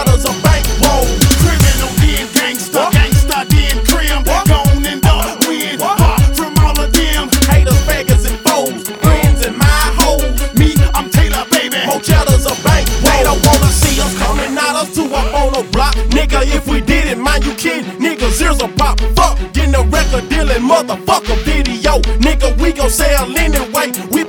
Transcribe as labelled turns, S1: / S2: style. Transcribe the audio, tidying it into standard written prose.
S1: chowders a bankroll. Criminal then gangsta, gangsta then crim. Gone in the wind, from all of them. Haters, beggars, and foes, friends and my hoes. Me, I'm Taylor, baby. More chowders a bankroll. They don't wanna see us coming out us two up on the block. Nigga, if we did it, mind you kidding. Nigga, zeros a pop. Fuck, getting a record deal and motherfucker video. Nigga, we gon' sell anyway. We